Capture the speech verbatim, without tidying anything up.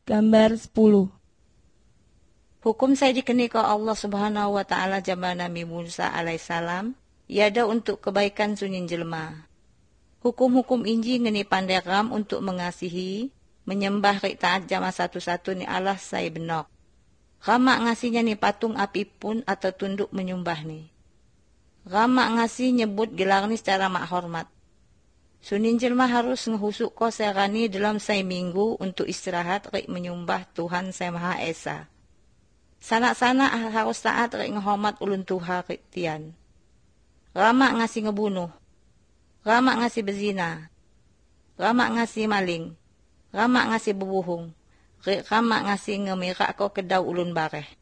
Gambar sepuluh. Hukum saya dikeni ke Allah subhanahu wa ta'ala zaman Nabi Musa alaihissalam, iada untuk kebaikan sunin jelma. Hukum-hukum inji ngeni pandegam untuk mengasihi, menyembah rik taat jama satu-satu ni Allah saya benok. Ramak ngasihnya ni patung api pun atau tunduk menyembah ni. Ramak ngasih nyebut gelar ni secara mak hormat. Sunin jelma harus ngehusuk ko serani dalam say minggu untuk istirahat rik menyembah Tuhan Saya Maha Esa. Sanak-sanak harus taat rik ngehormat ulun Tuhan rik tian. Ramak ngasih ngebunuh. Ramak ngasih bezina. Ramak ngasih maling. Ramak ngasih berbohong. Rik ramak ngasih ngemirak ko kedau ulun bareh.